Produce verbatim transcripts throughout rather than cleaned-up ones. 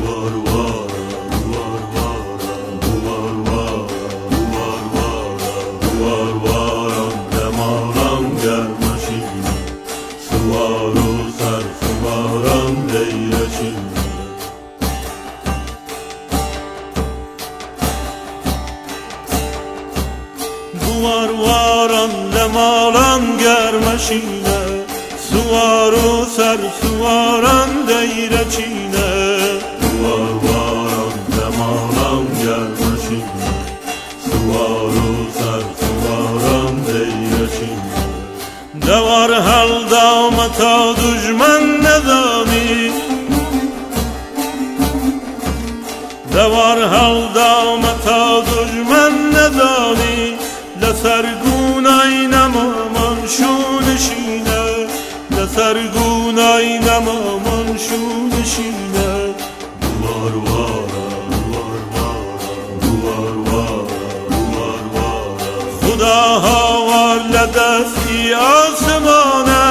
Var varan lemalan germeşine, suvaru ser suvaran deyreçine. Var varan lemalan germeşine, suvaru ser suvaran deyreçine. De var halda mata düşman nedani, de var halda mata düşman nedani. لسرگونای نمامان شونشینه، لسرگونای نمامان شونشینه. دوار وارا دوار وارا دوار وارا دوار وارا. خدا هاوار لدستی آسمانه،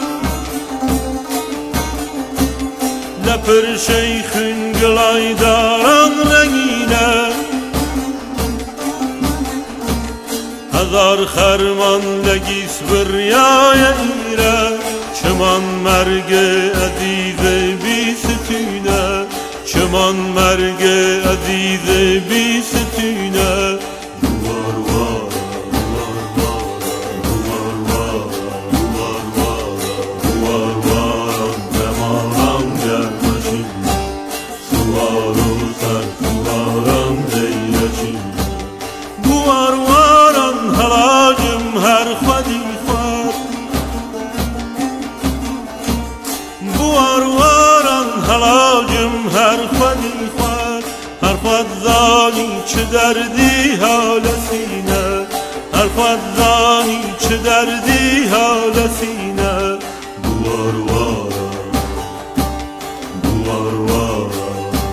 لپر شیخین گلای داران رنگینه. هزار خرمان لگیس بریای ایره، چمان مرگ عزیز بی ستینه، چمان مرگ عزیز بی ستینه. دوار وارا دوار وارا دوار وارا دوار وارا دوار وارا. لمالان گرمشینه، سوارو سر سواران دیرچینه. دوار هلاجم هر خودی خواد، بوار واران هلاجم هر خودی خواد. هر خود زانی چه دردی حال سینه، هر خود زانی چه دردی حال سینه. دوار وارا دوار وارا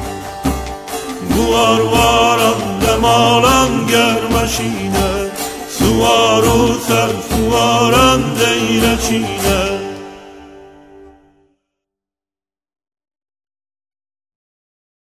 دوار واران لمالان گرمشینه، سوارو سر سواران دیرچینه.